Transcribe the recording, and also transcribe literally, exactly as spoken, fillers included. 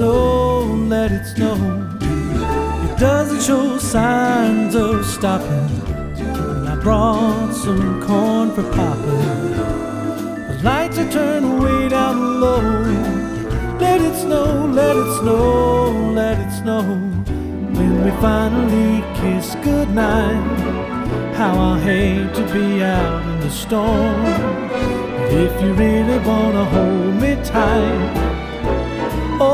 snow, let it snow. It doesn't show signs of stopping. And I brought some corn for popping. The lights are turned way down low. Let it snow, let it snow, let it snow. When we finally kiss goodnight, how I hate to be out in the storm. If you really wanna hold me tight,